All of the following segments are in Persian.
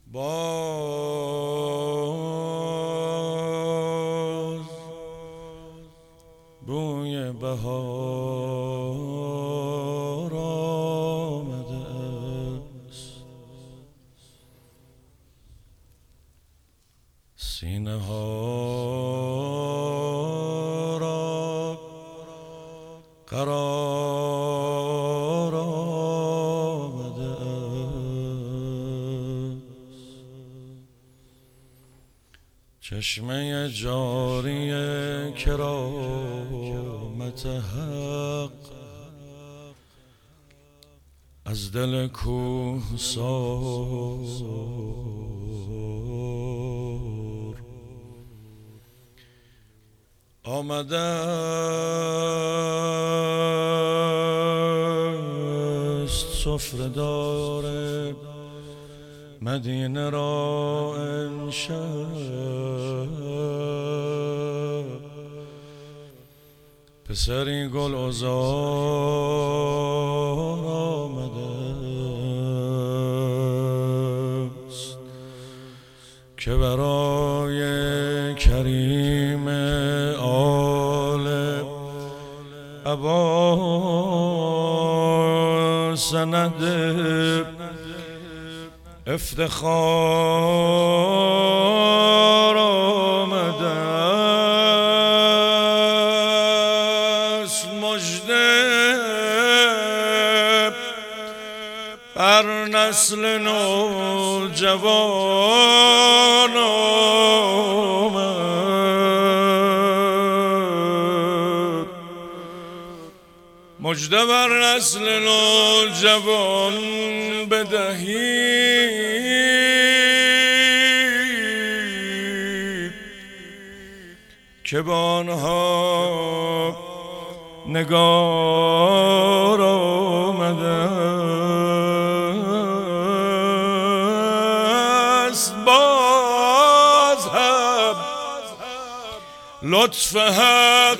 باز بوی بهار آمده است، سینه ها را قرار آمده است. چشمه جاری کرامت حق از دل کوهسار آمده است. سفره دار مدینه را امشب پسری گلعذار آمده است که برای کریم آل ابا سند افتخار آمده است. مژده بر نسل نوجوان آمد، مژده بر نسل نوجوان بدهید که با آنها نگار آمده است. باز هم لطف حق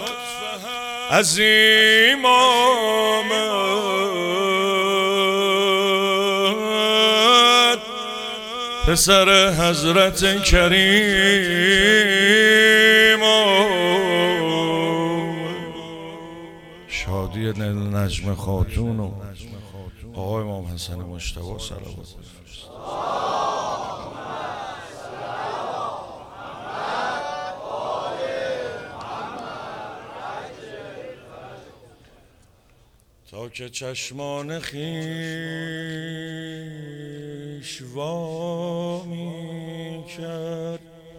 عظیم آمد، پسر حضرت کریم آمد. شادی نجم خاتون و آقای امام حسن مجتبی صلوات بفرست. تا که چشمان خویش وا می کرد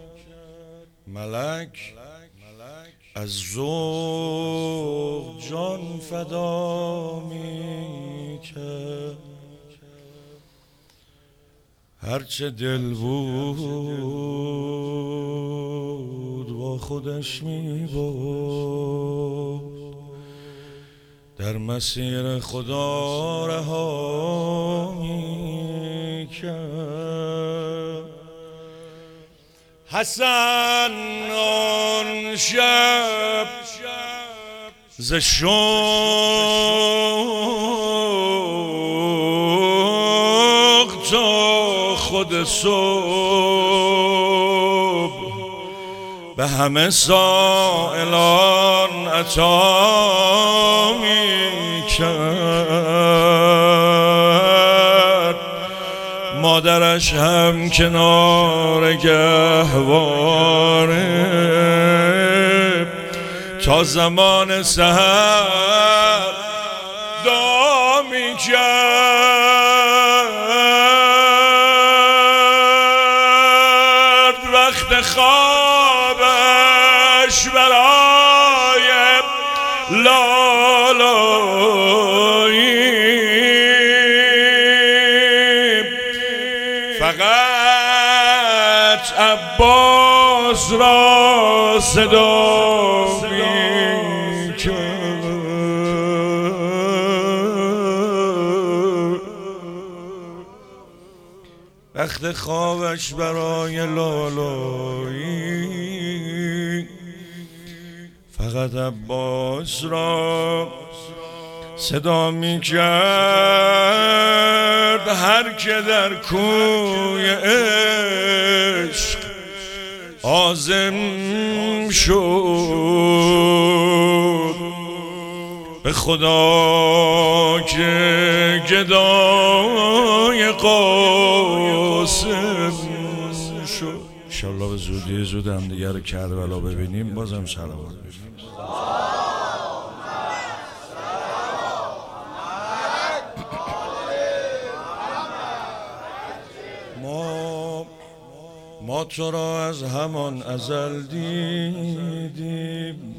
ملک، از ذوق جان فدا می کرد. هرچه دل بود با خودش می برد، در مسیر خدا رها می کرد. حسن آن شب ز شوق تا خود صبح به همه سائلان عطا می کرد. مادرش هم کنار گهواره تا زمان سحر دعا می کرد. وقت خوابش برای لالایی فقط عباس را صدا می کرد. وقت خوابش برای لالایی فقط عباس را صدا می کرد هر که در کوی عشق عازم شد، به خدا که گدای قاسم شد. انشالله به زودی زود هم دیگر رو کربلا ببینیم. بازم صلوات ببینیم. ما تو را از همان ازل دیدیم،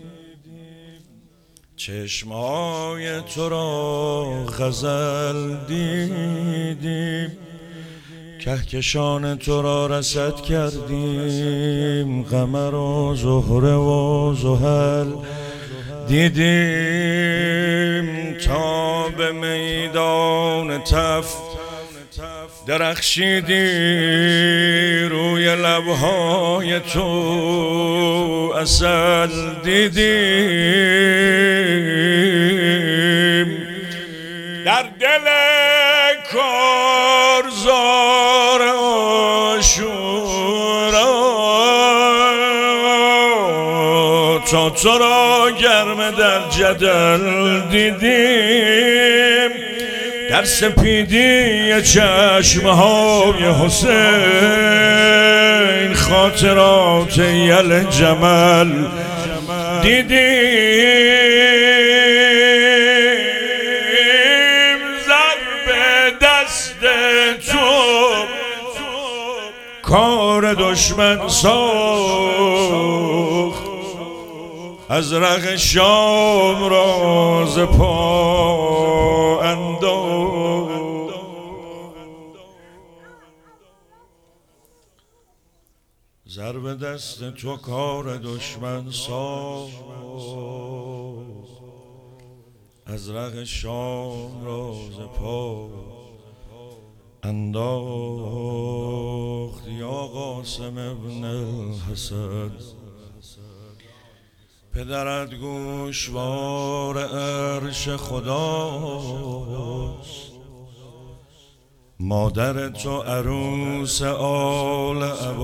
چشمهای تو را غزل دیدیم، کهکشان تو را رصد کردیم، قمر و زهره و زحل دیدیم، تا به میدان تف درخشیدی، روی لبهای تو عسل دیدیم، در دل کارزار عاشورا تا تو را گرم در جدل دیدیم، در سپیدی چشمهای حسین خاطرات یل جمل دیدیم، ضرب دست تو کار دشمن ساخت، از رغ شام را ز پا انداخت. ضرب دست تو کار دشمن ساخت، از رغ شام را ز پا انداخت. یا قاسم ابن الحسن، پدرت گوشوار عرش خداست، مادر تو عروس آل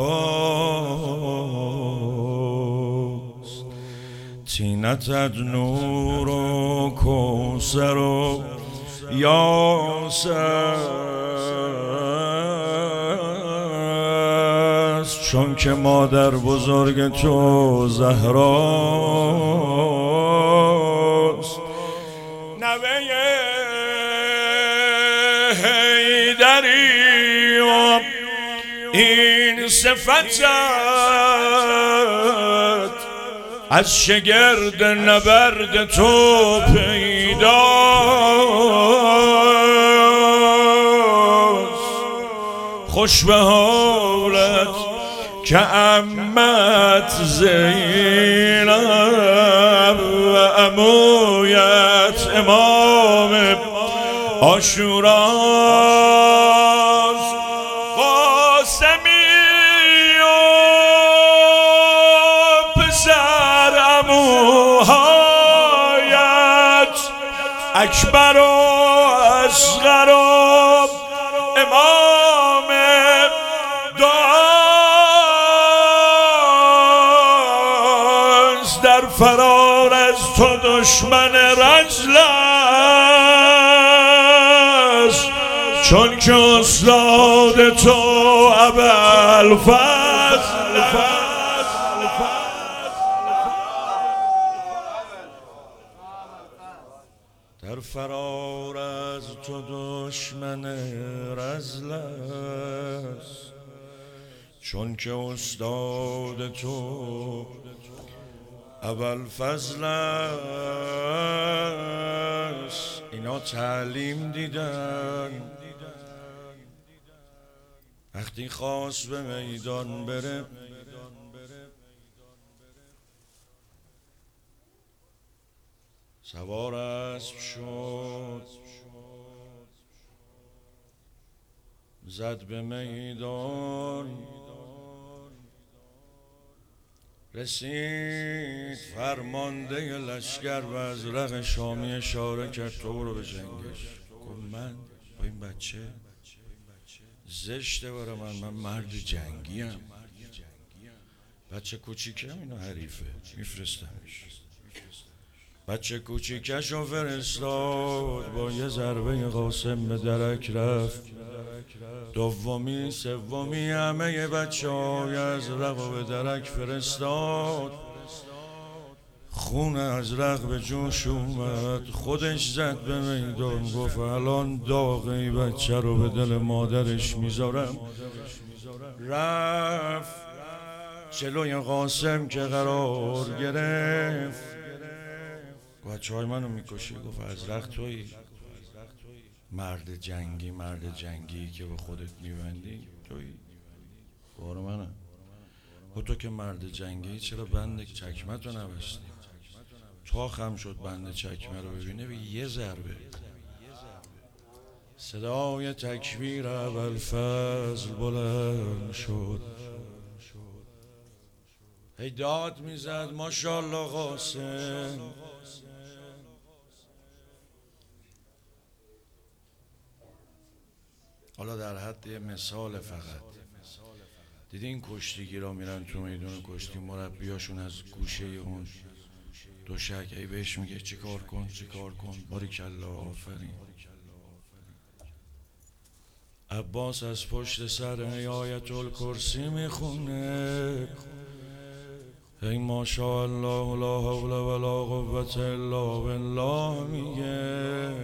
عباس، تینتت نور و کوثر و یاسر، چون که مادر بزرگ تو زهراست، نوه حیدری و این صفتت از شگرد نبرد تو پیداست، خوش به حالت که عمت زینب و عمویت امام عاشوراست، قاسمی و پسر عموهایت اکبر و اصغر و امام دعاست، در فرار از تو دشمن رجل است، چون که استاد تو ابوالفضل. در فرار از تو دشمن رذل است، چون که استاد تو ابوالفضل است. اینا تعلیم دیدن، وقتی خواست به میدان بره سوار اسب شد، زد به میدان، رسید فرمانده لشکر و از رق شامی اشاره کرد تو برو به جنگش. گفت من با این بچه زشته برای من مرد جنگیم، بچه کوچیکم اینو حریفه میفرستمش. بچه کوچیکشو فرستاد با یه ضربه قاسم به درک رفت. دومی سومی همه بچه های از رق و به درک فرستاد. خون از رق به جوش اومد، خودش زد به میدان گفت الان داغی بچه رو به دل مادرش میذارم. رفت جلوی قاسم که قرار گرفت. بچه های منو میکشی؟ گفت از رق تویی؟ مرد جنگی که به خودت میبندی تویی؟ بار منم. و تو که مرد جنگی چرا بند چکمت رو نبستی؟ تا خم شد بند چکمه رو ببینه به یه ضربه. صدای تکبیر ابوالفضل بلند شد، هی داد میزد ماشاءالله قاسم. حالا در حد یه مثال فقط دیدین کشتیگی را میرن تو میدون کشتی، مربیاشون از گوشه اون دوشک ای بهش میگه چیکار کن باریکلا آفرین. عباس از پشت سر آیت الکرسی میخونه ای ماشاءالله لا حول ولا قوة الا بالله میگه.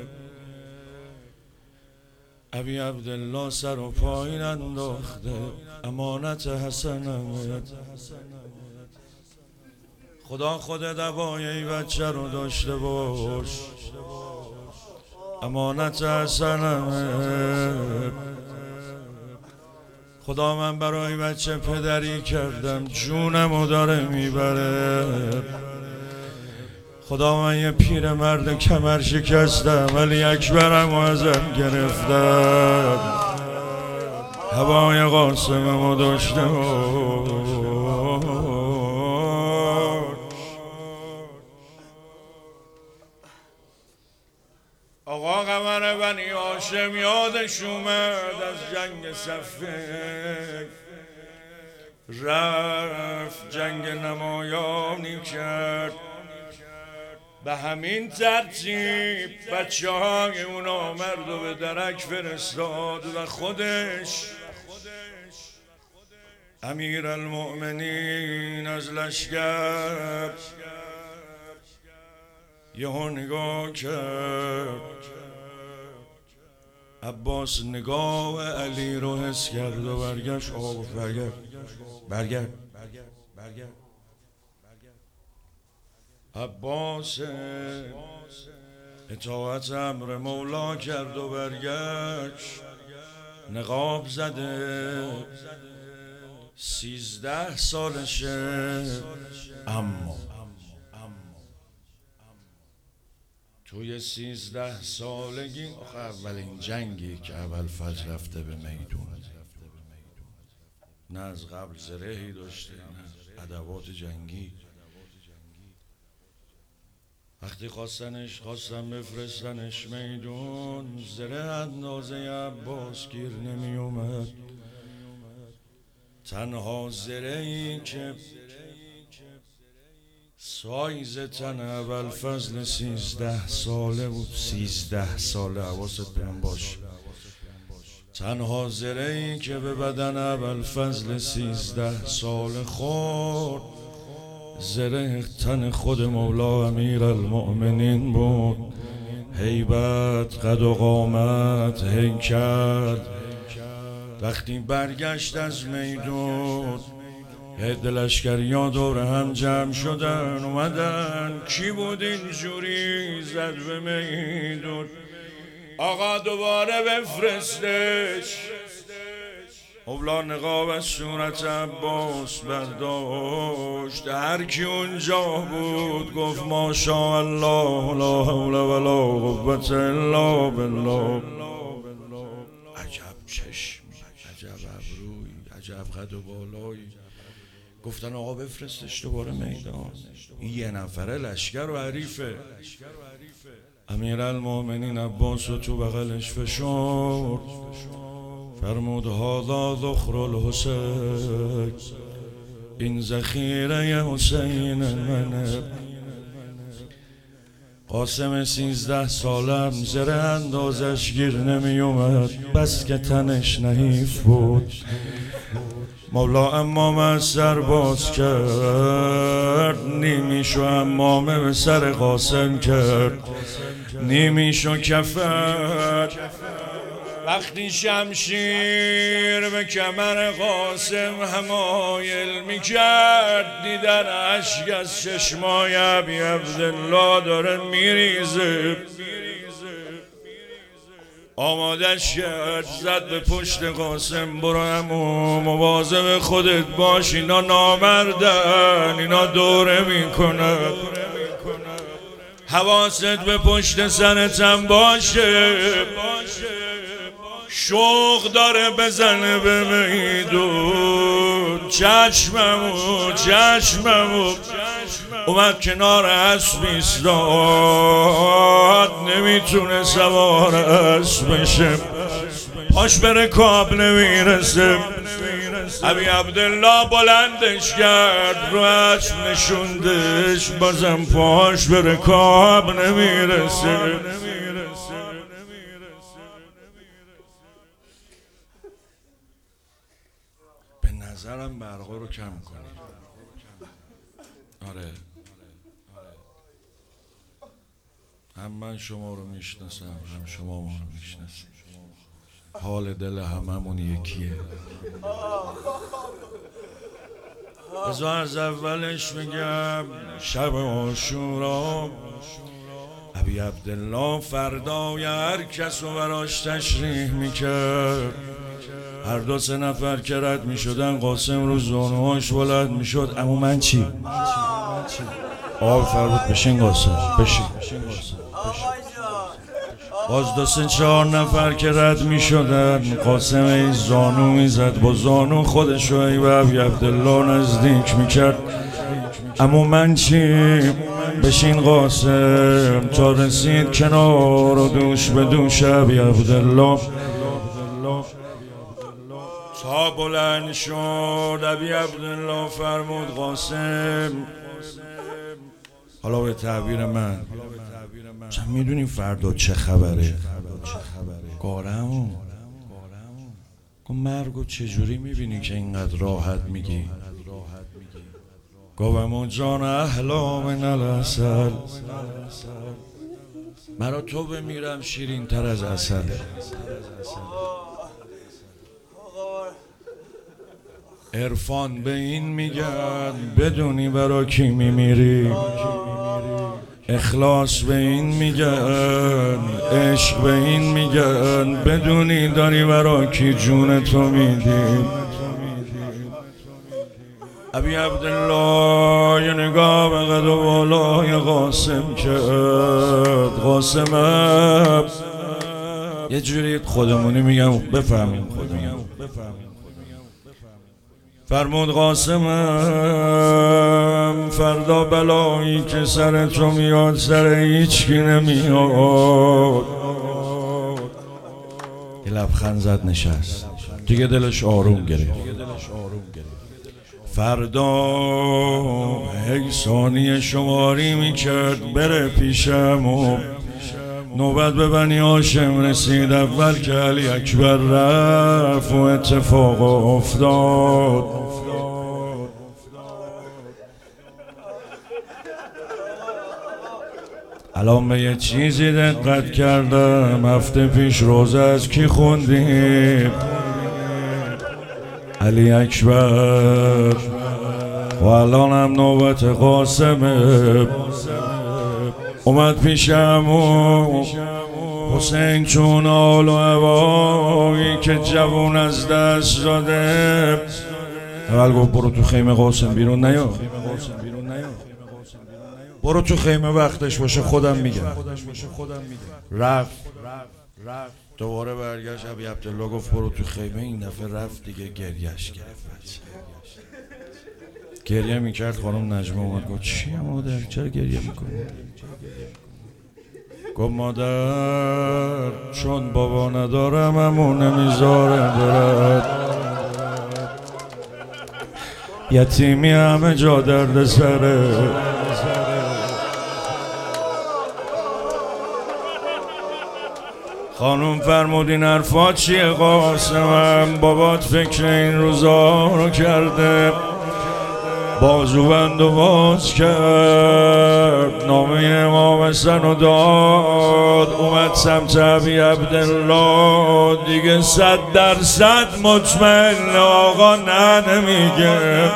ابی عبدالله سر و پایین انداخته، امانت حسنمه. خدا خود دوای ای بچه رو داشته باش، امانت حسنمه. خدا من برای بچه پدری کردم، جونمو داره میبره. خدا من یه پیر مرد کمر شکستم، ولی اکبرم ازم گرفتم. هوای قاسممو داشته باش. آقا قمر بنی هاشم یادش اومد از جنگ صفین، رفت جنگ نمایانی کرد. به همین ترتیب بچه های اونا مرد و به درک فرستاد و خودش امیر المؤمنین از لشکر یهو نگاه کرد. عباس نگاه علی رو حس کرد و برگشت. آقا گفت برگرد. عباس اطاعت امر مولا کرد و برگشت. نقاب زده 13 سالشه، اما توی 13 سالگی آخه اولین جنگی که ابوالفضل رفته به میدون، نه از قبل زرهی داشته نه ادوات جنگی. وقتی خواستن بفرستنش میدون، زره اندازه عباس گیر نمی اومد. تنها زرهی که سایز تن ابوالفضل 13 ساله بود. 13 ساله، حواست بهم باش. تنها زرهی که به بدن ابوالفضل 13 ساله خورد، زره تن خود مولا امیر المؤمنین بود. هیبت، قد و قامت، هیکل. وقتی برگشت از میدون، هد لشکریان دور هم جمع شدن اومدن. کی بود اینجوری زد به میدون؟ آقا دوباره بفرستش. مولا نقاب از صورت عباس برداشت. هر کی اونجا بود گفت ماشاءالله لا حول ولا قوة الا بالله. عجب چشم، عجب ابروی، عجب قد و بالایی. گفتن آقا بفرستش دوباره میدان، این یه نفره لشکر و حریفه. امیرالمومنین عباس تو بغلش فشرد، فرمود هذا ذخر الحسین، این ذخیره حسین منه. قاسم 13 سالم زره اندازش گیر نمی اومد، بس که تنش نحیف بود. مولا امامه از سر باز کرد، نیمیشو امامه به سر قاسم کرد، نیمیشو کفر. وقتی شمشیر به کمر قاسم حمایل میکرد، دیدن اشک از چشمای ابی عبدالله داره میریزه. آمادش کرد، زد به پشت قاسم، برو عمو مواظب خودت باش، اینا نامردن، اینا دوره میکنن، حواست به پشت سرتم باشه. شوق داره بزنه به میدون، چشممو اومد کنار اسب ایستاد، نمیتونه سوار اسب بشه، پاش به رکاب نمیرسه. ابی عبدالله بلندش کرد، رو اسب نشوندش، بازم پاش به رکاب نمیرسه. به نظرم برقا رو کم کنید. آره هم من شما رو میشناسم، هم شما ما رو میشناسیم، حال دل هممون یکیه. بذار از اولش بگم، شب عاشورا ابی عبدالله فردای هر کس رو براش تشریح میکرد. هر 2-3 نفر که رد میشدن، قاسم رو زانوهاش بلند میشد، اما من چی؟ آقا فرمود بشین قاسم، بشین. باز 2-3-4 نفر که رد میشدن، قاسم ای زانو میزد، با زانو خودش رو ای به ابی عبدالله نزدیک میکرد، اما من چی؟ بشین قاسم. تا رسید کنار و دوش به دوش ابی عبدالله، تا بلند شد ابی عبدالله فرمود قاسم، حالا به تعبیر من، چون میدونی فردا چه خبره؟ گارم مرگو چجوری میبینی که اینقدر راحت میگی؟ گفتم جان احلا من العسل، مرا تو بمیرم شیرین تر از عسله. عرفان به این میگن بدونی برا کی میمیری، اخلاص به این میگن، عشق به این میگن بدونی داری برا کی جون تو میدی. ابی عبدالله یه نگاه به قد و بالای قاسم کرد. قاسم یه جوری خودمونی میگم بفهمیم خودمون، فرمود قاسمم فردا بلایی که سر تو میاد سر هیچکی نمیاد. یه لبخند زد نشست، دیگه دلش آروم گرفت. فردا هی ثانیه شماری میکرد بره پیشم و نوبت به بنی هاشم رسید. اول که علی اکبر رفت و اتفاق افتاد. الان به یه چیزی دقت کردم، هفته پیش روزه از کی خوندیم؟ علی اکبر. و الان هم نوبت قاسمه. اومد پیشم و حسین چون آل و هوایی که جوون از دست داده. اول گفت برو تو خیمه قاسم بیرون نیا، برو تو خیمه وقتش باشه خودم میگم. رفت دوباره برگشت. ابی عبدالله گفت برو تو خیمه. این دفعه رفت دیگه گریش گرفت. گریه میکرد. خانم نجمه اومد گفت چیه مادر چرا گریه میکنی؟ گفت مادر چون بابا ندارم امو نمیذاره برد، یتیمی همه جا درد سره. خانوم فرمودین حرفات چیه قاسمم؟ بابات فکر این روزا رو کرده، بازوبند و باز کرد، نامه امام حسن رو داد، اومد سمت ابی عبدالله. دیگه 100% مطمئن آقا نه نمیگه.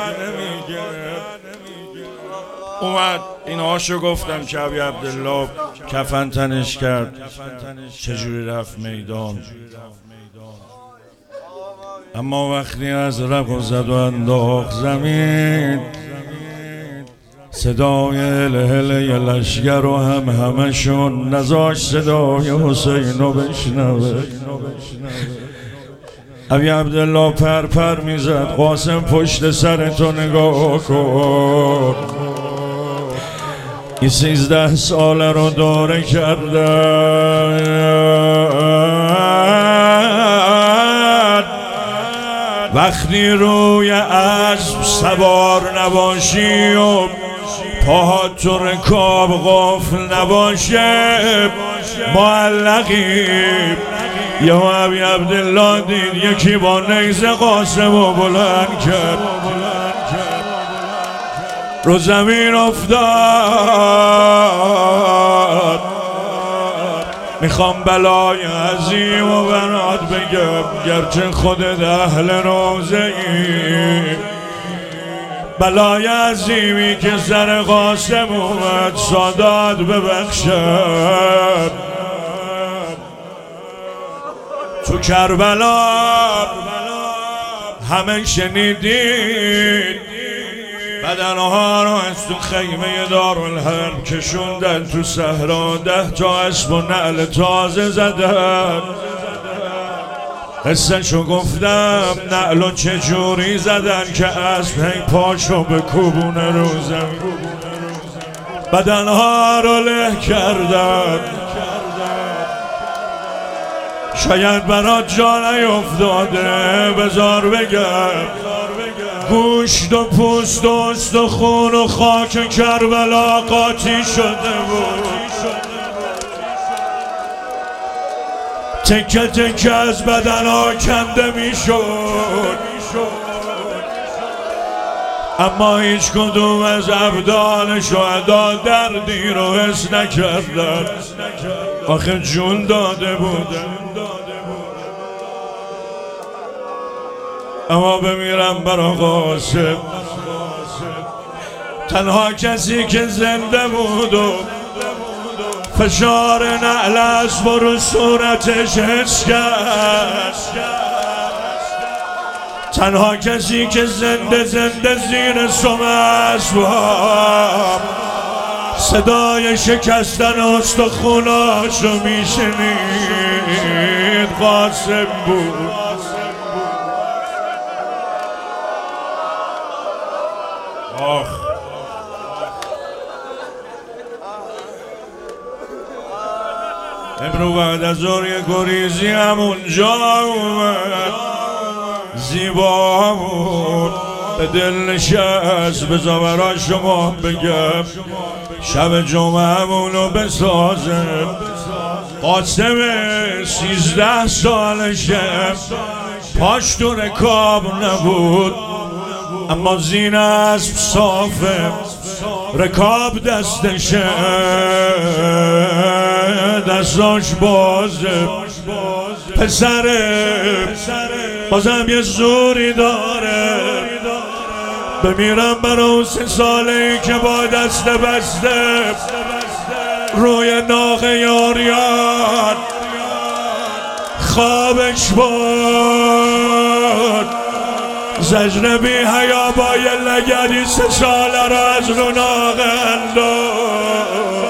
اومد اینهاشو گفتم که ابی عبدالله کفن تنش کرد، چجوری رفت میدان. اما وقتی از رق زد و انداخت زمین، صدای هله لشگر رو همشون نذاش صدای حسین رو بشنوه. ابی عبدالله پر میزد، قاسم پشت سرتو نگاه کن، این 13 ساله رو دوره کردن. وقتی روی اسب سوار نباشی و پاهات تو رکاب قفل نباشه معلقی. یا ابی عبدالله دید یکی با نیزه قاسم رو بلند کرد، رو زمین افتاد. میخوام بلای عظیم و برات بگم، گرچه خودت اهل روزه ای، بلای عظیمی که سر قاسم اومد سادات ببخشد. تو کربلا همه شنیدید بدنها رو از تو خیمه دارالحرب کشوندن تو صحرا، 10 تا اسب و نعل تازه زدن. قصه‌شو گفتم نعلو چجوری زدن که اسب هی پاشو به کوبونه رو زمین، بدنها رو له کردن. شاید برات جا نیفتاده، بذار بگم گوشت و پوست و استخون و خاک کربلا قاطی شده بود، تکه تکه از بدن ها کنده می شد. اما هیچ کدوم از ابدال شهدا دردی رو حس نکردن، آخه جون داده بودن. اما بمیرم برا قاسم، تنها کسی که زنده بود و فشار نعل اسب رو صورتش حس کرد، تنها کسی که زنده زیر سم اسب صدای شکستن استخوناشو میشنید قاسم بود. امرو بعد از ظهر یه گریزی همونجا اومد، زیبا بود، به دل نشست. بذار برای شما بگم شب جمعه همونو بسازم. قاسم 13 سالشه، پاش تو رکاب نبود، اما زین اسب صافه، رکاب دستشه، دستاش بازه. پسره بازم یه زوری داره، بمیرم برای اون 3 ساله‌ای که با دست بسته روی ناق یاریان خوابش بود. زجر بی حیا با یه لگدی 3 ساله را از رو ناق انداخت.